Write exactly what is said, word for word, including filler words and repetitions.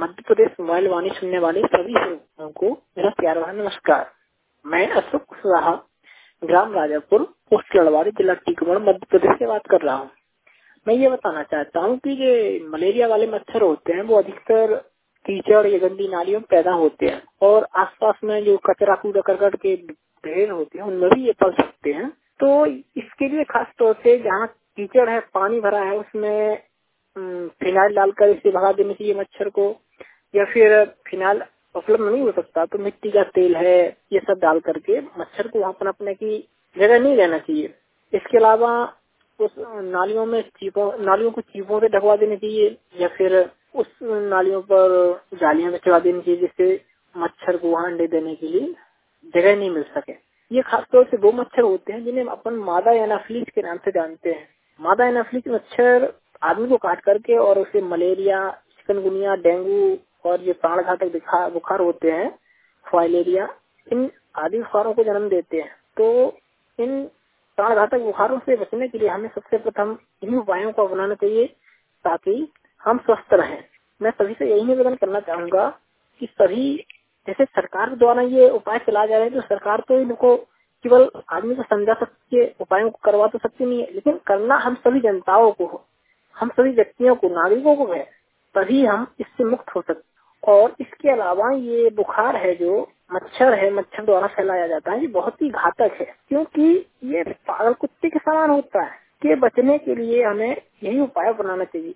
Madhya Pradesh mobile वाणी सुनने वाले सभी श्रोताओं को मेरा प्यार भरा नमस्कार। मैं अशोक कुशवाहा, ग्राम राजापुर, पोस्ट लड़वाड़ी, जिला टीकमगढ़, मध्य प्रदेश से बात कर रहा हूँ। मैं ये बताना चाहता हूँ कि ये मलेरिया वाले मच्छर होते हैं वो अधिकतर कीचड़ या गंदी नालियों में पैदा होते हैं और आसपास में जो कचरा कूड़ा करकट के ढेर होते हैं उनमें भी ये पल सकते हैं। तो इसके लिए खास तौर से जहाँ कीचड़ है, पानी भरा है, उसमें फिनाइल डालकर इसे भगा देना चाहिए मच्छर को, या फिर फिनाइल उपलब्ध नहीं हो सकता तो मिट्टी का तेल है, ये सब डाल करके मच्छर को वहाँ पनपने की जगह नहीं रहना चाहिए। इसके अलावा उस नालियों में चीपों नालियों को चीपों से ढकवा देनी चाहिए या फिर उस नालियों पर जालियां बिछवा देनी चाहिए जिससे मच्छर को वहाँ अंडे देने के लिए जगह नहीं मिल सके। ये खासतौर से वो मच्छर होते हैं जिन्हें अपन मादा एनाफिलीज के नाम से जानते हैं। मादा एनाफिलीज मच्छर आदमी को काट करके और उसे मलेरिया, चिकनगुनिया, डेंगू और ये प्राणघातक बुखार होते हैं, फाइलेरिया, इन आदि बुखारों को जन्म देते हैं। तो इन प्राणघातक बुखारों से बचने के लिए हमें सबसे प्रथम इन उपायों को अपनाना चाहिए ताकि हम स्वस्थ रहें। मैं सभी से यही निवेदन करना चाहूंगा कि सभी, जैसे सरकार द्वारा ये उपाय चलाए जा रहे हैं तो सरकार तो इनको केवल आदमी को समझा सकती है, उपायों को करवा तो सकती नहीं है, लेकिन करना हम सभी जनताओं को हो, हम सभी व्यक्तियों को, नागरिकों को है, तभी हम इससे मुक्त हो सकते। और इसके अलावा ये बुखार है जो मच्छर है, मच्छर द्वारा फैलाया जाता है, ये बहुत ही घातक है क्योंकि ये पागल कुत्ते के समान होता है। के बचने के लिए हमें यही उपाय बनाना चाहिए।